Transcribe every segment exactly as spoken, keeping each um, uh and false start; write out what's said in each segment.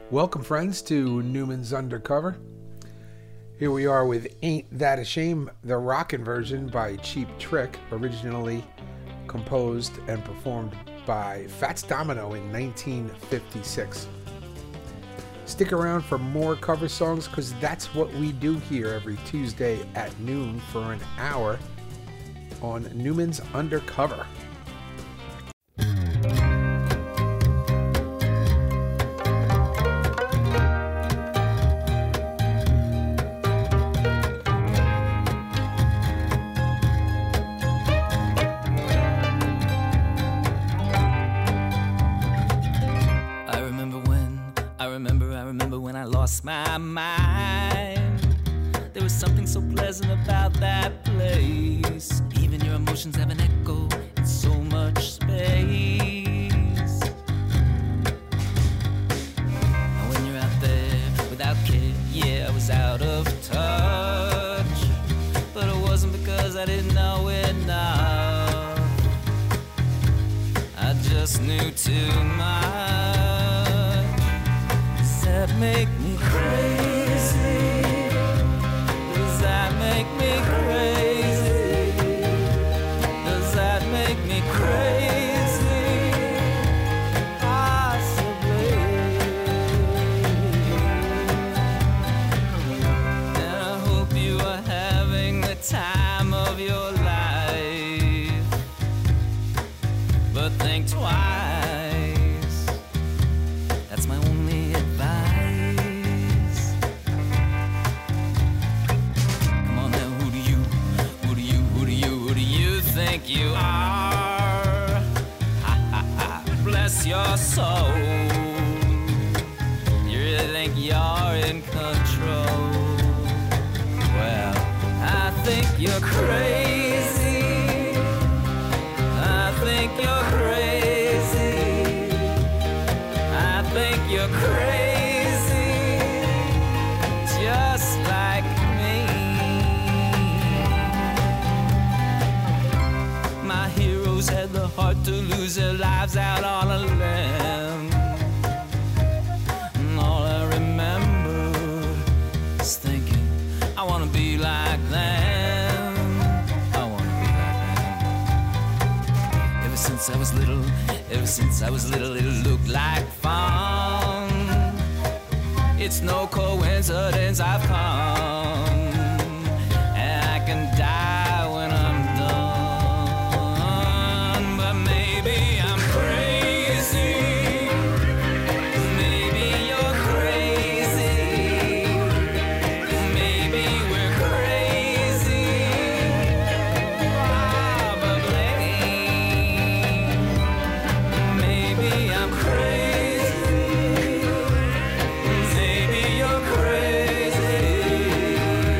Welcome, friends, to Newman's Undercover. Here we are with Ain't That a Shame, the rockin' version by Cheap Trick, originally composed and performed by Fats Domino in nineteen fifty-six. Stick around for more cover songs, because that's what we do here every Tuesday at noon for an hour on Newman's Undercover. My mind, there was something so pleasant about that place. Even your emotions have an echo in so much space. And when you're out there without care, yeah, I was out of touch, but it wasn't because I didn't know enough. I just knew too much. Does that make me crazy? Does that make me crazy? Does that make me crazy? Possibly. And I hope you are having the time of your life, but think twice. That's my only advice. Think you are, ha, ha, ha. Bless your soul. You really think you're in control? Well, I think you're crazy. I think you're crazy. I think you're crazy, just like me. My heroes had the heart to lose their lives out on a limb. And all I remember is thinking, I wanna be like them. I wanna be like them. Ever since I was little, ever since I was little, it looked like fun. It's no coincidence I've come, and I can die when I'm done. But maybe I'm crazy. Maybe you're crazy. Maybe we're crazy. Probably. Maybe I'm crazy. Maybe you're crazy.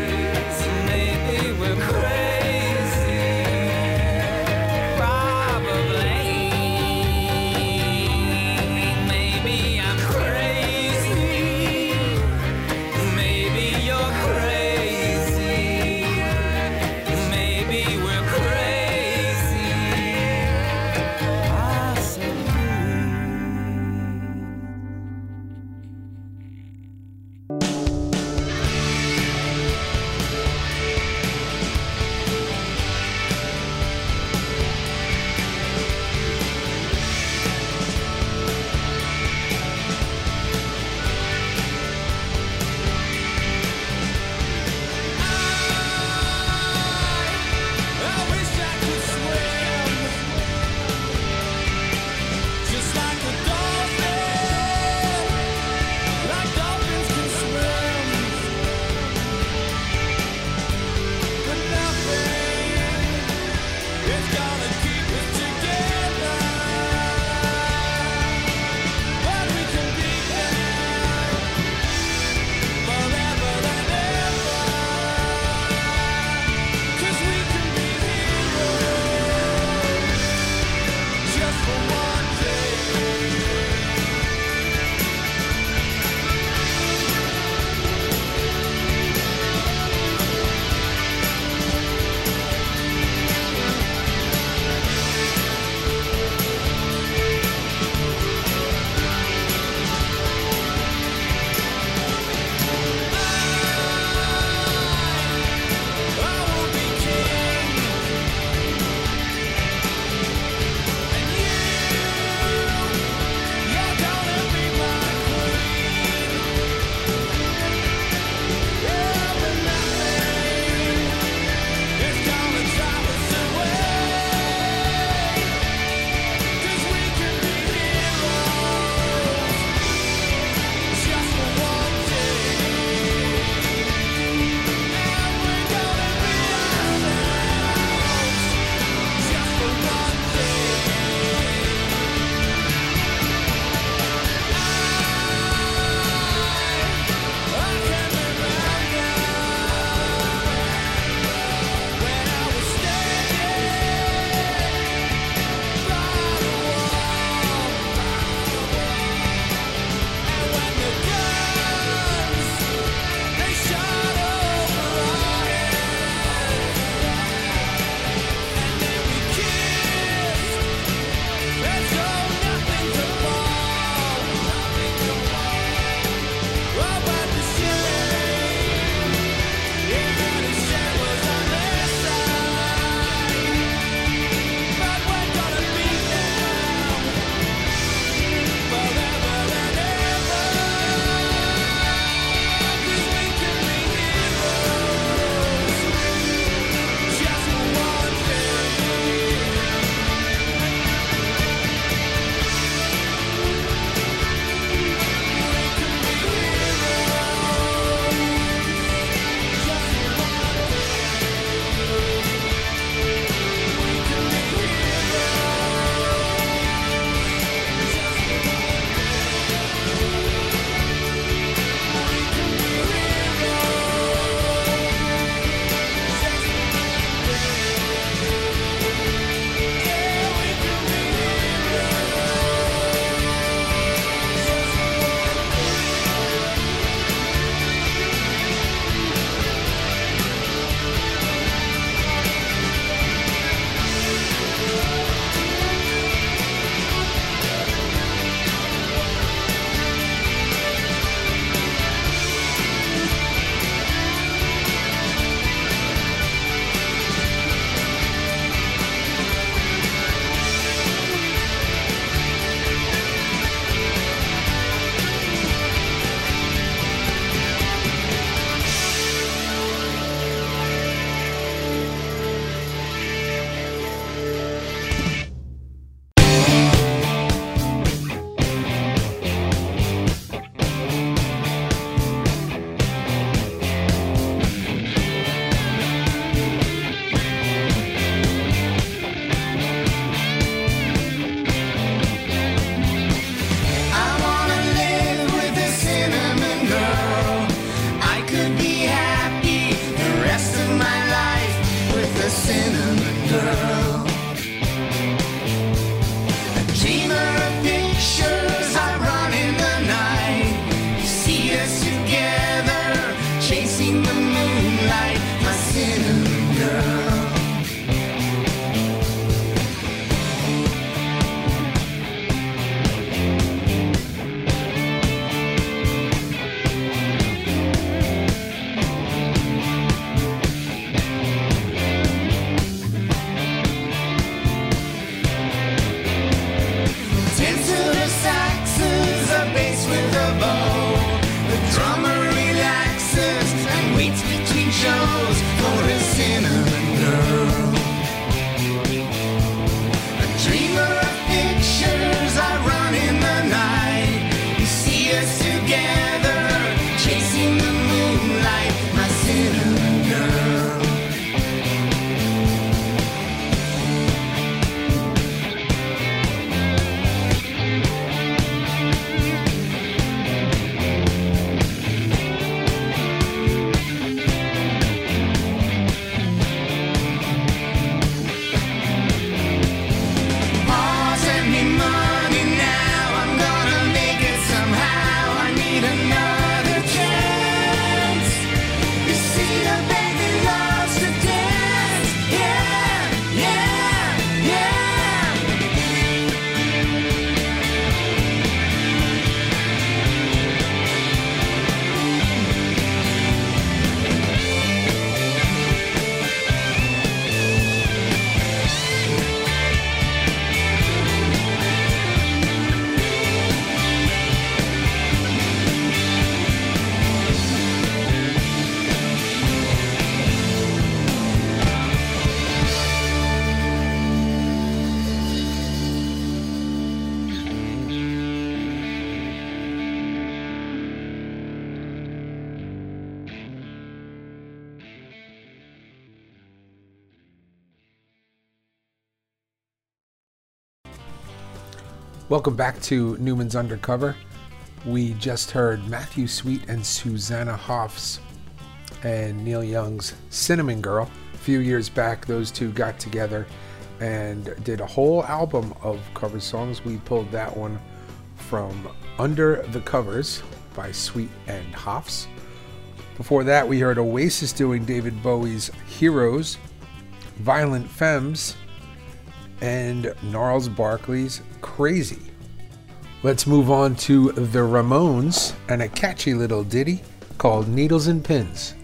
Welcome back to Newman's Undercover. We just heard Matthew Sweet and Susanna Hoffs and Neil Young's Cinnamon Girl. A few years back, those two got together and did a whole album of cover songs. We pulled that one from Under the Covers by Sweet and Hoffs. Before that, we heard Oasis doing David Bowie's Heroes, Violent Femmes, and Gnarls Barkley's Crazy. Let's move on to the Ramones and a catchy little ditty called Needles and Pins.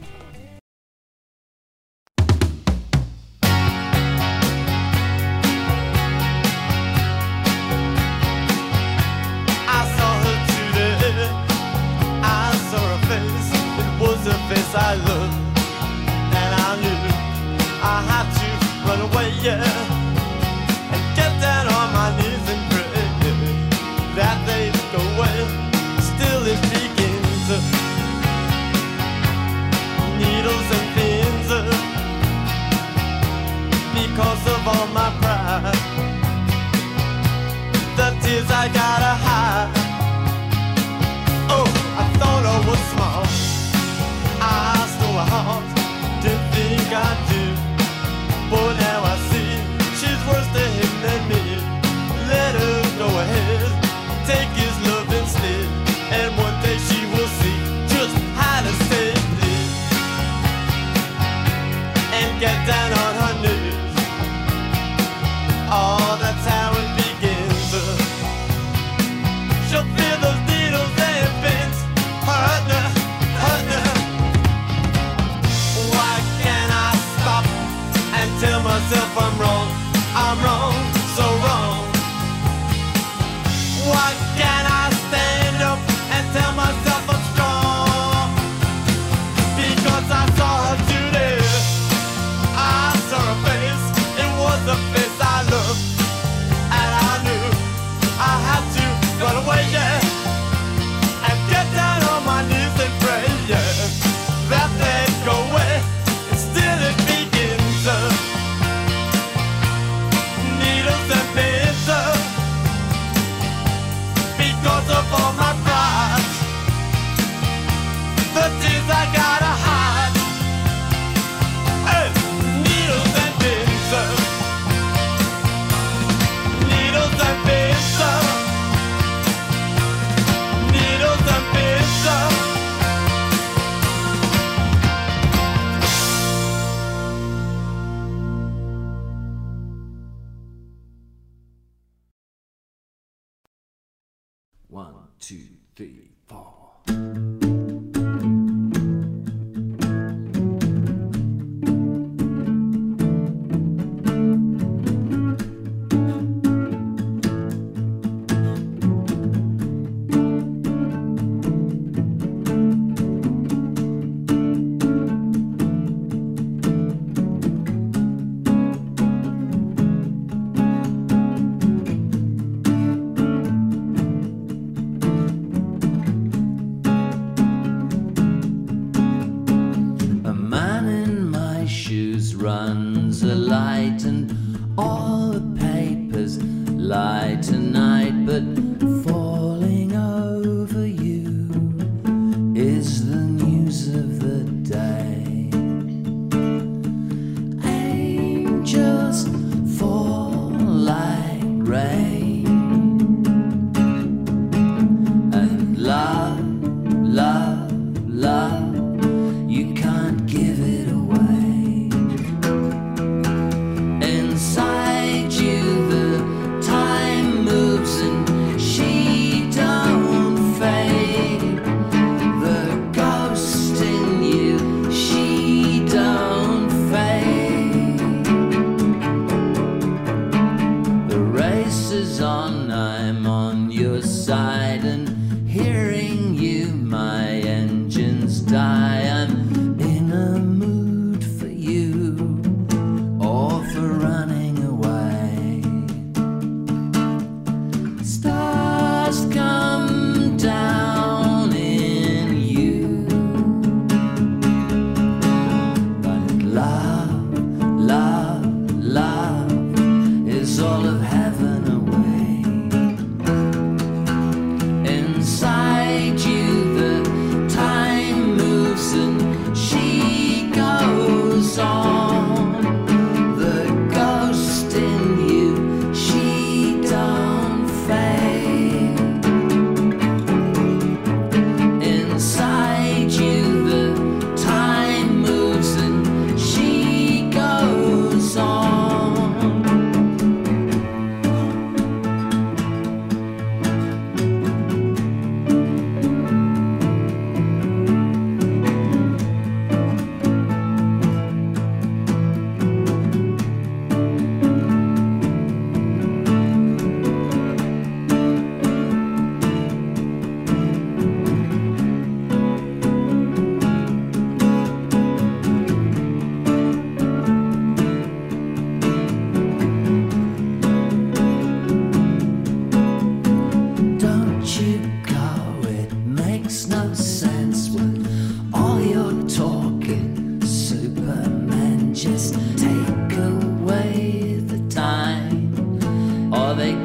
I looked and I knew I had to run away, yeah, and get down on my knees and pray that they'd go away. Still it begins, needles and pins, because of all my pride, the tears I gotta hide. Oh, I thought I was smart, I stole her heart, didn't think I'd do, but now I see she's worse to him than me. Let her go ahead, take his love instead, and one day she will see just how to save it, and get down on her knees. Oh, that's how it begins. She'll feel those needles and pins, hurt her, hurt her. Tell myself I'm wrong, I'm wrong, so wrong. Why can't I stand up and tell myself I'm strong? Because I saw her today, I saw her face, it was a face I loved, and I knew I had to run away, yeah, and get down on my knees and pray, yeah, that they'd go away, and still it begins. Uh, Because of all my pride, the tears I gotta hide. Hey, needles and pins, needles and pins, needles and pins. One, two, three, four. Runs a light and all the papers lie tonight, but falling over you is the news of the day. Angels fall like rain, and love, love, love, you can't give it away. Inside you the time moves and she don't fade. The ghost in you, she don't fade. The race is on, I'm on your side, and hearing you my engines die. I'm in a mood for you or for running away. Stars come down in you, but love, love, love is all of heaven away.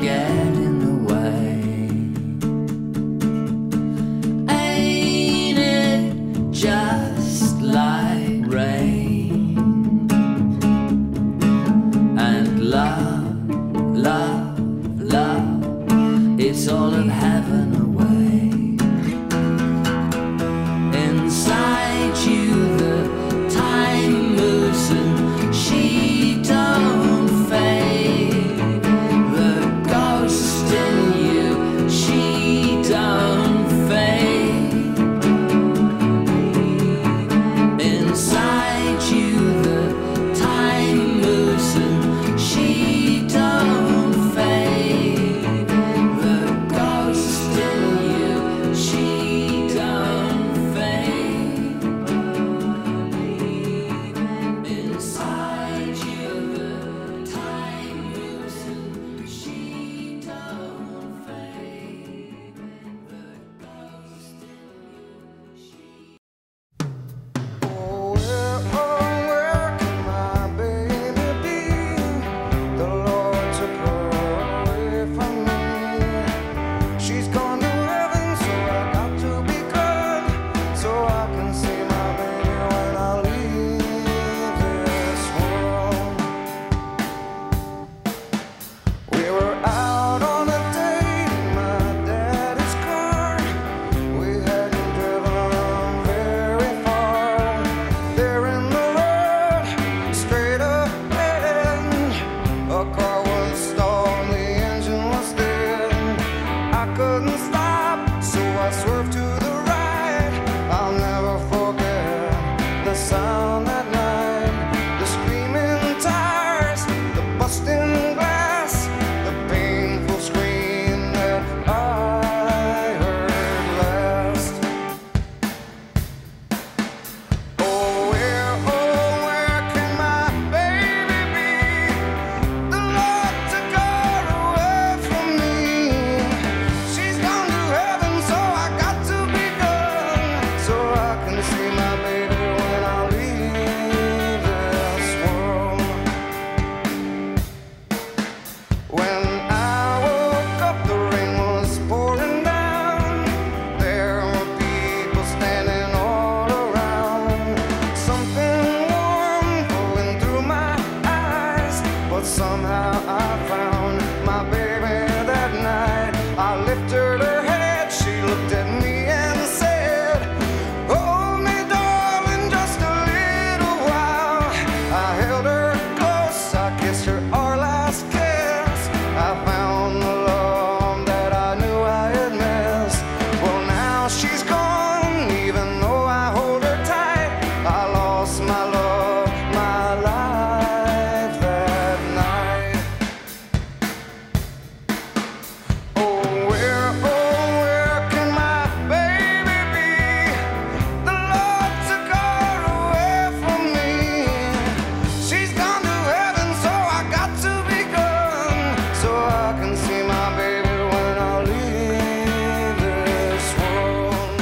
get in the way. Ain't it just like rain? And love, love, love, it's all of heaven away. Inside you the time moves and she don't fade. The ghost in you, she don't fade. Inside you the time moves and she don't fade. The ghost in you, she don't fade. Inside you the time moves and she don't fade. The ghost in you, she Oh, where, oh, where can my baby be? The Lord took her away from me. She's gone to heaven, so I got to be good, so I can see my baby when I leave this world. We were out on a date in my daddy's car. We hadn't driven very far. There in the road, straight ahead, a car was stalled, the engine was dead. I couldn't stop, so I swerved to the right. I'll never forget the sound that night, the screaming tires, the busting glass, the painful scream that I heard last. Oh, where, oh, where can my baby be? The Lord took her away from me. She's gone to heaven, so I got to be good, so I can see my baby when I leave this world. When I woke up, the rain was pouring down. There were people standing all around. Something warm flowing through my eyes, but somehow I found my baby that night. I lifted her head, she looked at me and said, "Hold me, darling, just a little while." I held her close, I kissed her our last kiss. I found the love that I knew I had missed. Well, now she's gone, even though I hold her tight. I lost my love, my life that night. Oh, where, oh, where can my baby be? The Lord took her away from me. She's gone to heaven, so I got to be good, so I can see my baby when I leave this world.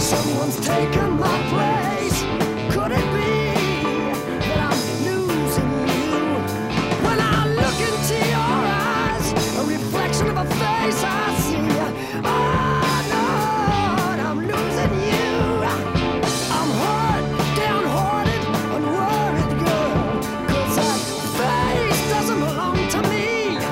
Someone's taken my place. Could it be that I'm losing you? When I look into your eyes, a reflection of a face I see. Oh Lord, I'm losing you. I'm hurt, downhearted, unworried girl, 'cause that face doesn't belong to me.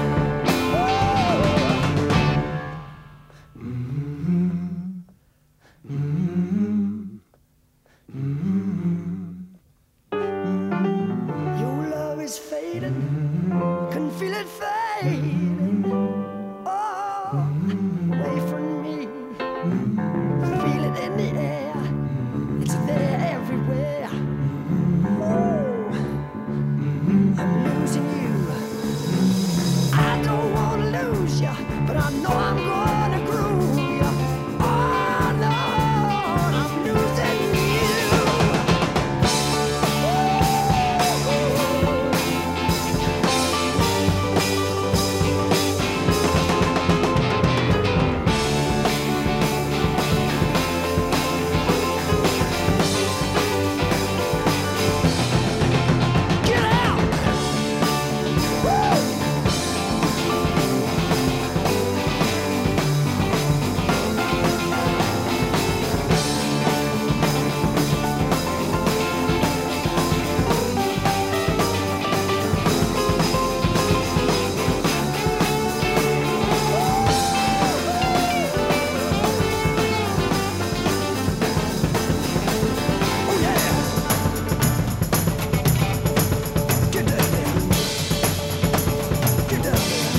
Your love is fading, can feel it fading. Oh, away from me, feel it in the air. It's there everywhere. Oh, I'm losing you. I don't want to lose you, but I know I'm gonna groove you. Oh Lord, I'm losing you. Get out! Woo! Oh yeah! Get down there! Get down there!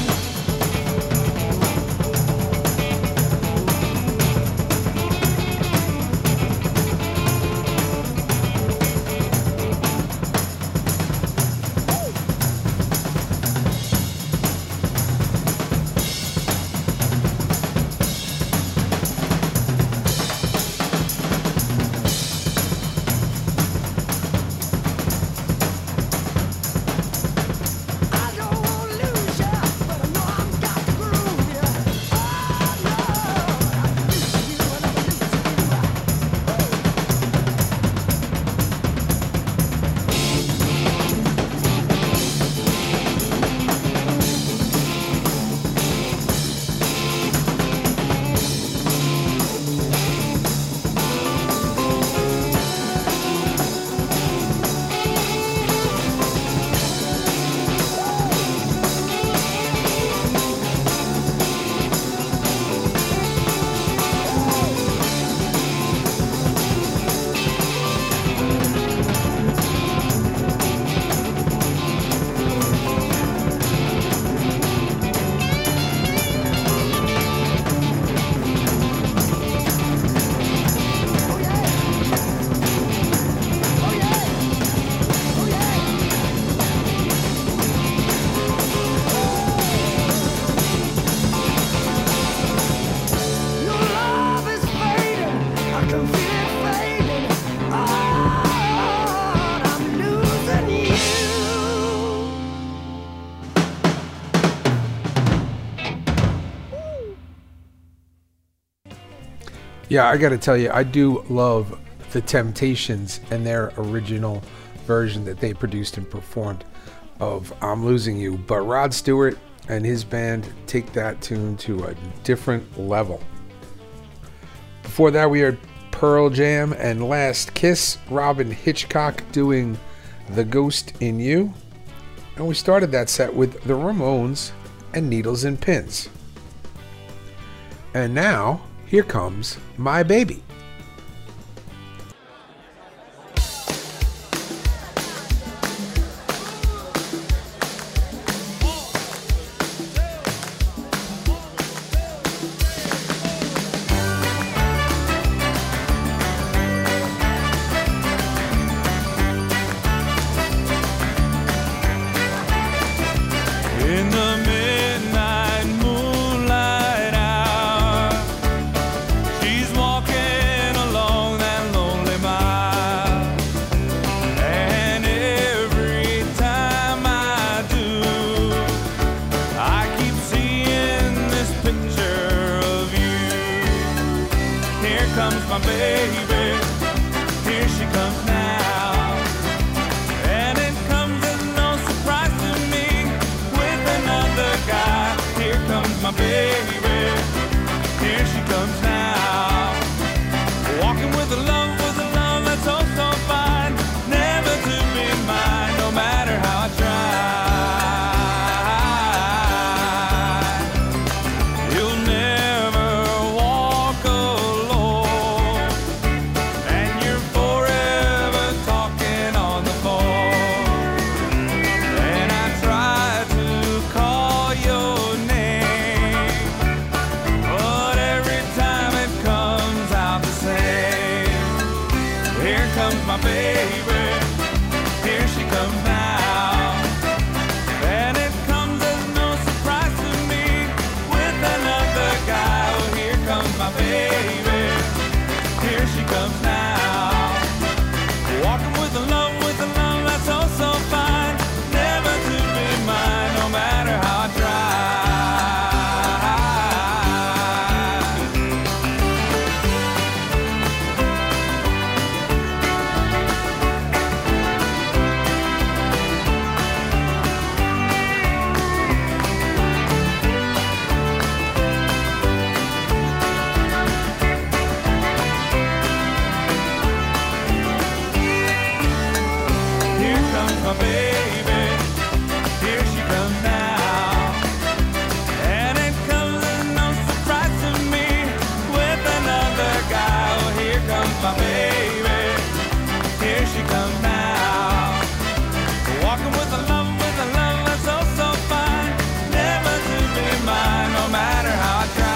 I don't want to lose ya, but I know I've got to groove ya. Oh Lord, I'm losing you and I'm losing Oh yeah! Oh yeah! Oh yeah! Your love is fading, I can feel it fading. Oh, I'm losing you. Yeah, I got to tell you, I do love the Temptations and their original version that they produced and performed of I'm Losing You. But Rod Stewart and his band take that tune to a different level. Before that, we heard Pearl Jam and Last Kiss, Robin Hitchcock doing The Ghost in You. And we started that set with the Ramones and Needles and Pins. And now, here comes My Baby. In the midnight moonlight hour, she's walking Here comes my baby, here she comes now. And it comes as no surprise to me with another guy. Here comes my baby, here she comes now. Walking with a love, with a love that's oh so fine, never to be mine, no matter how I try. You'll never walk alone, and you're forever talking on the phone. And I try to call your name, but every time it comes out the same. Here comes my baby, here she comes now. And it comes as no surprise to me with another guy. Oh, here comes my baby, here she comes now. Walking with a love, with a love that's oh so fine, never to be mine, no matter how I try. Here comes my baby, here she comes now. And it comes as no surprise to me with another guy. Oh, here comes my baby, here she comes now. Walking with a love, with a love that's oh so fine, never to be mine, no matter how I try.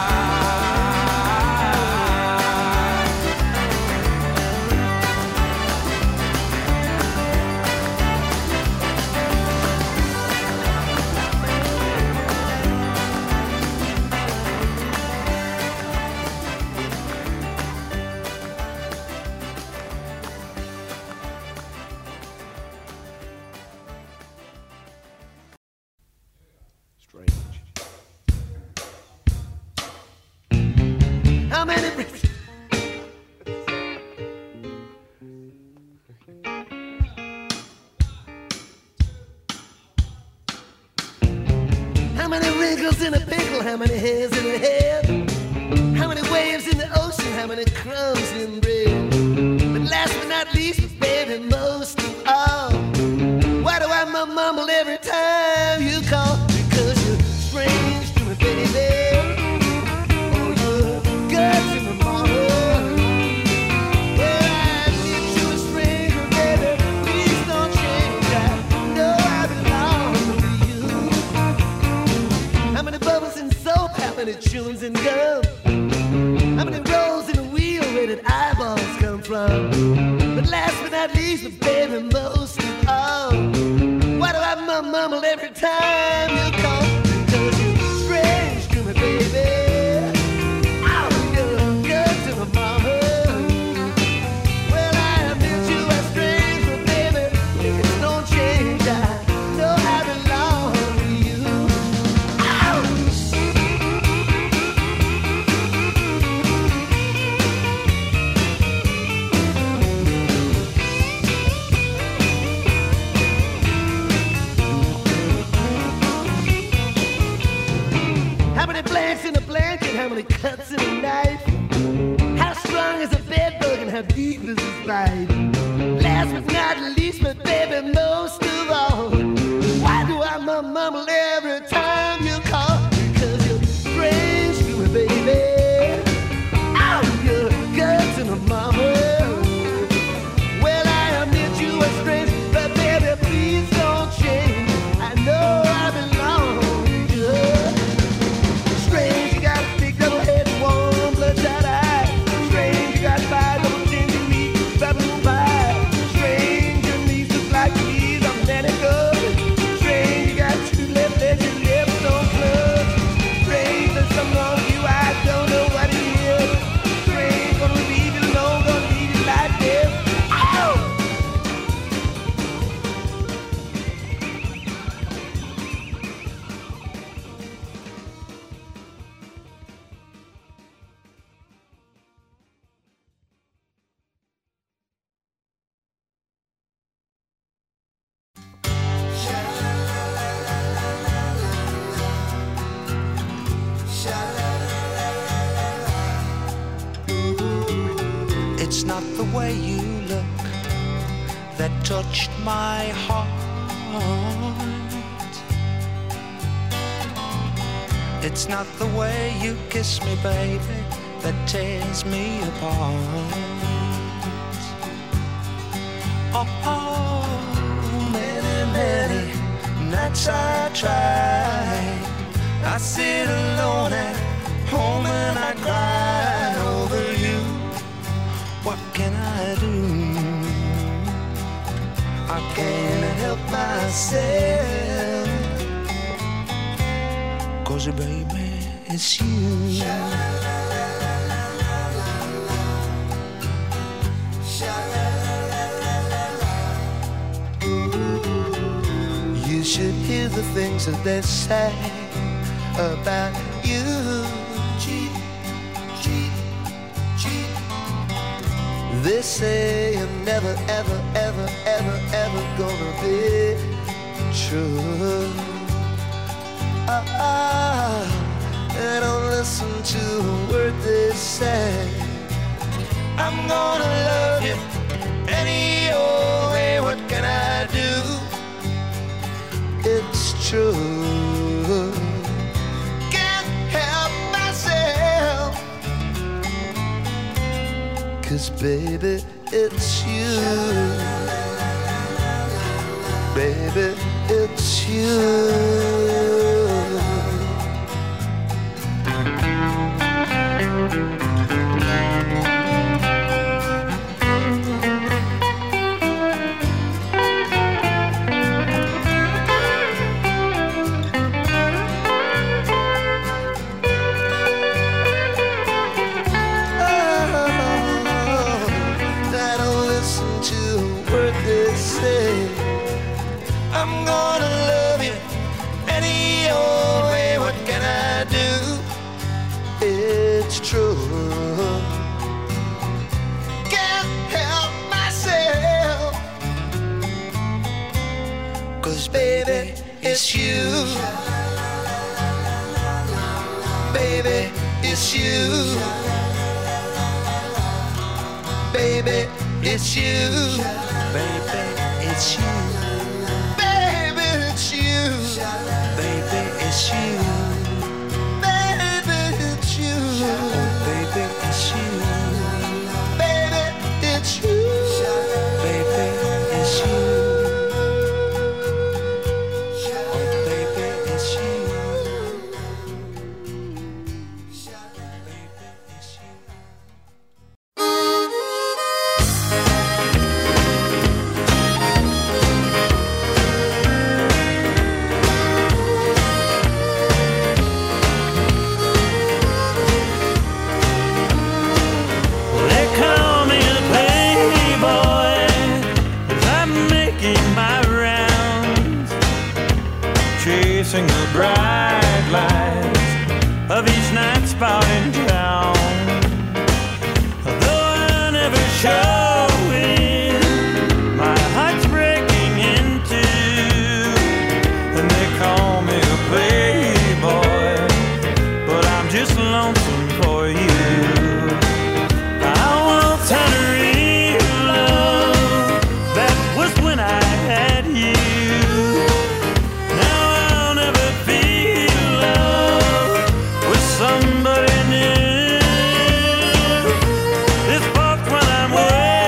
How many bricks? How many wrinkles in a pickle? How many hairs in a head? How many waves in the ocean? How many crumbs in bread? But last but not least, baby, most of all, why do I mumble every time you call? Because you're strange to me, baby. Oh, you're good to me, mama. Well, I need you a stranger, baby. Please don't change. I know I belong to you. How many bubbles in soap? How many chewings in gum? How many rolls in a wheel? Where did eyeballs come from? But last but not least, baby, most of all, why do I mum- mumble every time you call? Because you're strange to me, baby. Oh, you're good to my mama. Well, I admit you are strange, but baby, it's no change. I know I belong to you. Oh! How many blanks in a blanket? How many cuts in a knife? How strong is a bed bug and how deep is a bite? Last but not least, but baby, most of all, why do I mum- mumble every time you call? Because you're strange to me, baby. Oh, you're good to my mama. Well, I admit you are strange, but baby, please don't change. I know I belong to you. Strange, you got a big double head, one bloodshot eye. Strange, you got five double chin, you meat, Babylon pie. Strange, your knees look like these. I'm It's not the way you look that touched my heart. It's not the way you kiss me, baby, that tears me apart. Oh, oh, many, many nights I try. I sit alone at home and I cry over you. What can I do? I can't help myself, 'cause baby, it's you. You should hear the things that they say about you. Cheat, cheat, cheat. They say you're never, ever, ever, ever, ever gonna be true. Ah, and don't listen to a word they say. I'm gonna love you any old way. What can I do? It's true. Can't help myself, 'cause baby, it's you. Baby, it's you. I'm gonna love you any old way. What can I do? It's true. Can't help myself, 'cause baby, it's you. Baby, it's you. Baby, it's you. Baby, it's you. Baby, it's you. Baby, it's you. Baby, it's you. Baby, it's you. Baby, it's you. Baby, it's you. Baby, it's you. The bright lights of each night spot in town. Though I never show it, my heart's breaking in two. And they call me a playboy, but I'm just lonesome for you. I once had a real love, that was when I had you. Somebody new. This boat when I'm way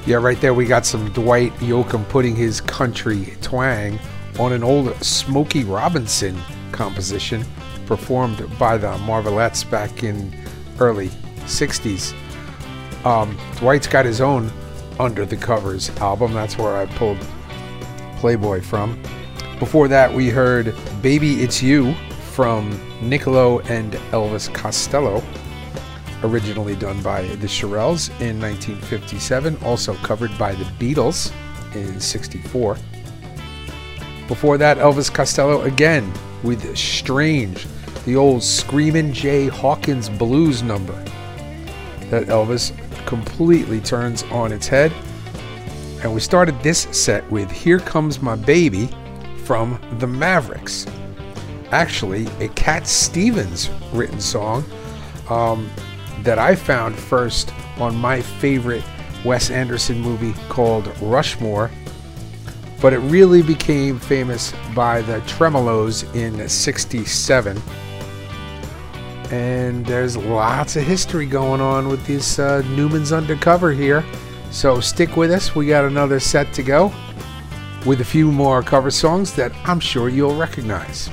Yeah, right there we got some Dwight Yoakam putting his country twang on an old Smokey Robinson composition performed by the Marvelettes back in early sixties. Um, Dwight's got his own Under the Covers album. That's where I pulled Playboy from. Before that, we heard Baby It's You from Niccolo and Elvis Costello, originally done by the Shirelles in nineteen fifty-seven, also covered by the Beatles in sixty-four. Before that, Elvis Costello again with Strange, the old Screamin' Jay Hawkins blues number that Elvis completely turns on its head. And we started this set with Here Comes My Baby from the Mavericks. Actually, a Cat Stevens written song um, that I found first on my favorite Wes Anderson movie called Rushmore, but it really became famous by the Tremolos in sixty-seven. And there's lots of history going on with this uh, Newman's Undercover here. So stick with us. We got another set to go with a few more cover songs that I'm sure you'll recognize.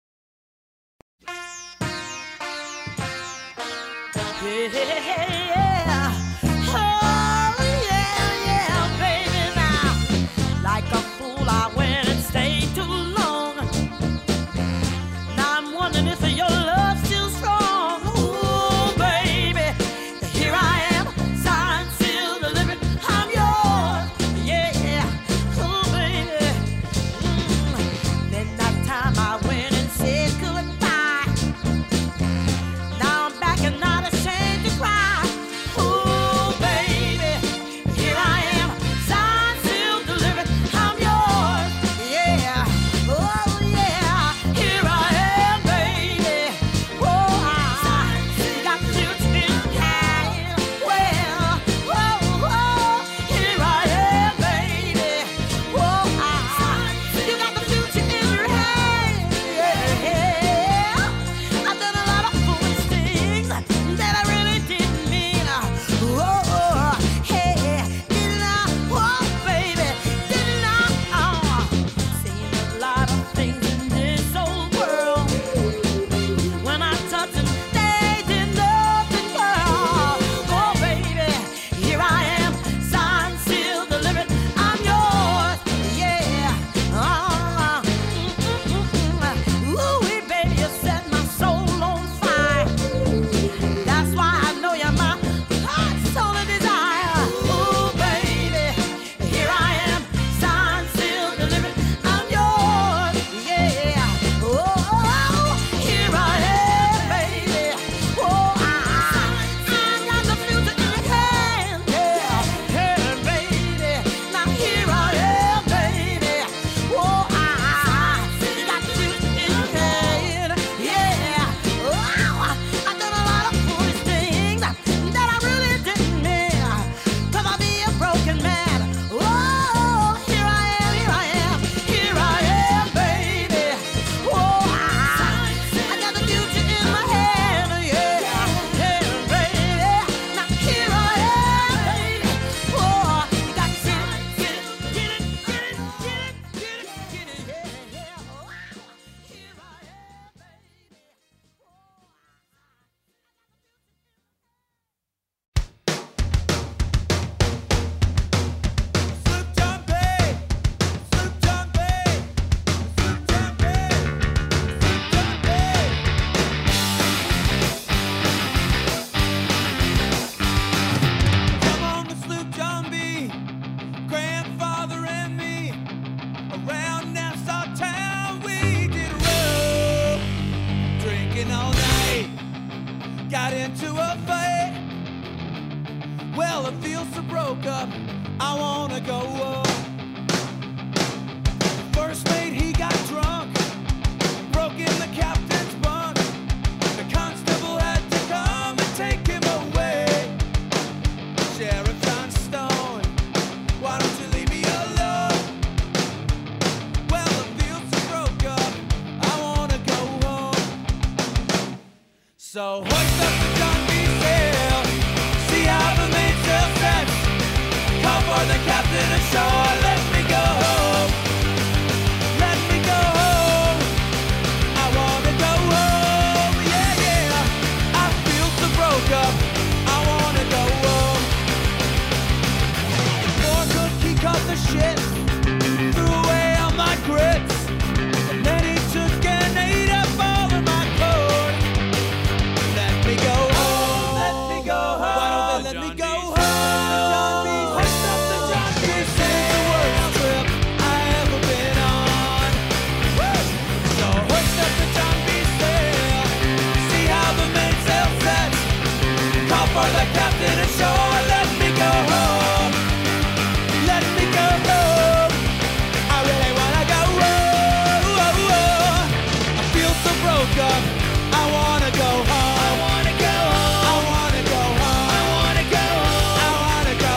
So hoist up the John B. sail, see how the mainsail sets, come for the shore. Let me go home. Let me go home. I wanna go home. Yeah, yeah. I feel so broke up. I wanna go home. Before good he cut the shit, threw away all my grits, and then he took and ate up all of my code. Let me go home. Let me go home. Why don't they let me go home? John B. Hoist up the John B. This is the worst trip I ever been on. Woo! So hoist up the John B. sail. See how the mainsail sets. Call for the captain ashore. Let me go home. Let me go home. I really wanna go home. I feel so broke up. I wanna go home. I wanna go home. I wanna go home. I wanna go home. I wanna go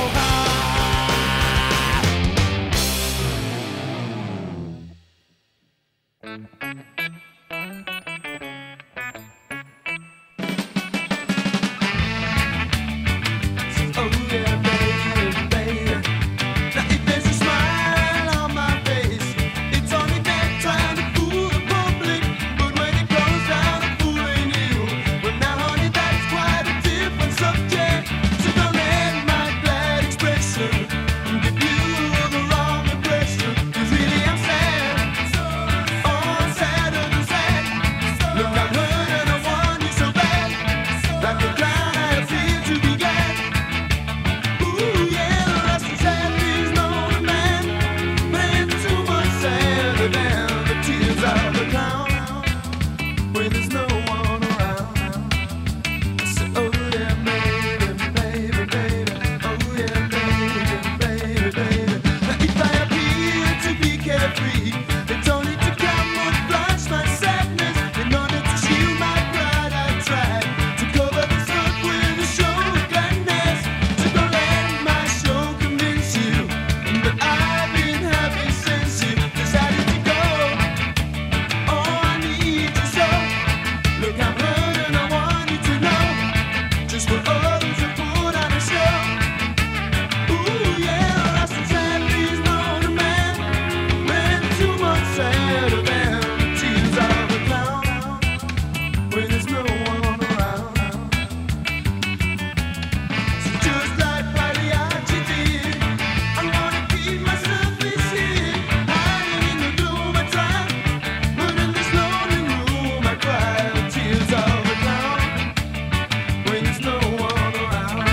home. Oh yeah, baby, baby. Now if there's a smile on my face, it's only them trying to fool the public. But when it goes down to fooling you, well now honey, that's quite a different subject. So don't let my glad expression give you the wrong impression. 'Cause really I'm sad, oh I'm sadder than sad. Look, I'm hurt and I want you so bad. Like a clown I appear to be glad. Ooh yeah, the rest is sad, please know the man. But it's too much sadder than the tears of the clown when there's no one around. I say, oh yeah, baby, baby, baby. Oh yeah, baby, baby, baby. Now if I appear to be carefree, it's only to camouflage my sadness. In order to shield my pride, I try to cover this up with a show of gladness. So don't let my show convince you that I've been happy since you decided to go. Oh, I need you so. Look, I'm hurt and I want you to know just what others have put on a show. Ooh yeah, that's the sad, please know the man. Man, too much sadder than the tears of a clown when there's no one around. So just like Pagliacci did, I'm gonna keep myself busy, hiding in the gloom I try, but in this lonely room I cry the tears of a clown when there's no one around.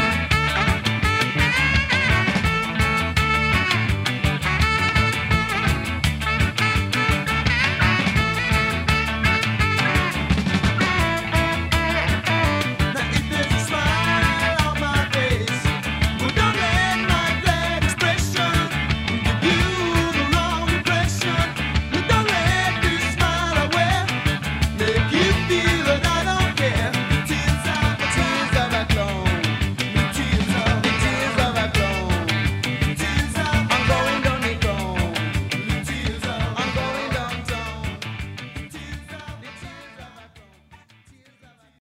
Now if there's a smile on my face, well don't let my glad expression give you the wrong impression. Well, don't let this smile I wear make you feel that I don't care. The tears of the tears of a clown, the tears of the tears of a clown, the tears of I'm going down the clown, the tears of I'm going downtown, the tears of the tears of a clown, tears of a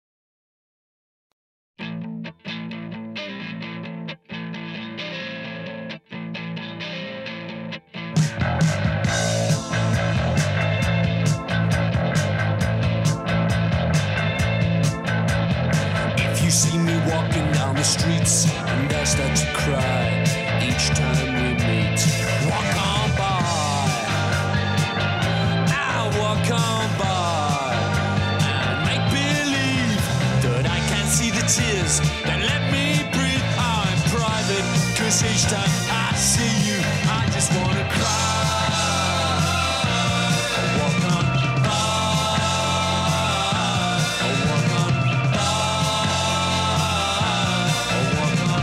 If you see me walking down the streets and I start to cry each time we meet, walk on by. I walk on by and make believe that I can't see the tears that let me breathe. I'm private, 'cause each time I see you, I just wanna cry. I walk on by. I walk on by. I walk on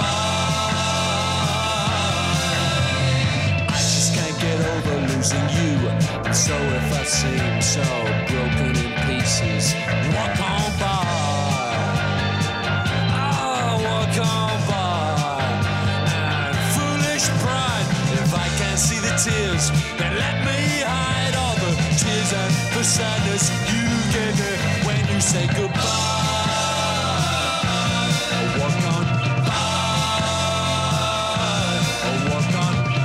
by. I just can't get over losing you. And so if I seem so broken in pieces, walk on by. Oh, walk on by. And foolish pride, if I can't see the tears, then let me hide all the tears and the sadness you gave me when you say goodbye. I walk on by. I walk on by.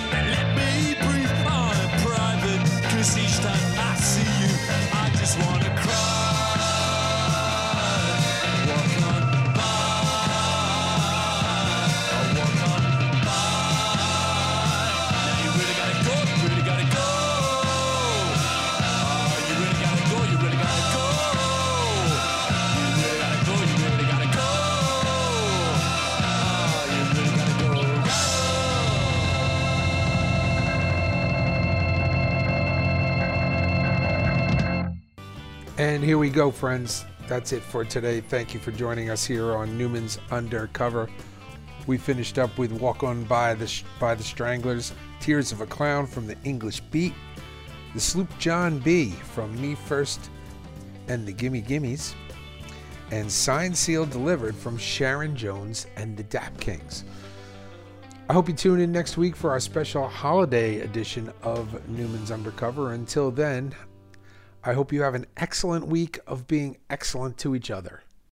and let me breathe on a private. 'Cause each time I see you, I just wanna cry. Walk on by, walk on by. Now you really gotta go, you really gotta go. Oh, you really gotta go, you really gotta go. You really gotta go, you really gotta go. Oh, you really gotta go. And here we go, friends. That's it for today. Thank you for joining us here on Newman's Undercover. We finished up with Walk On By the by the Stranglers, Tears of a Clown from the English Beat, the Sloop John B from Me First and the Gimme Gimmes, and Signed, Sealed, Delivered from Sharon Jones and the Dap Kings. I hope you tune in next week for our special holiday edition of Newman's Undercover. Until then, I hope you have an excellent week of being excellent to each other.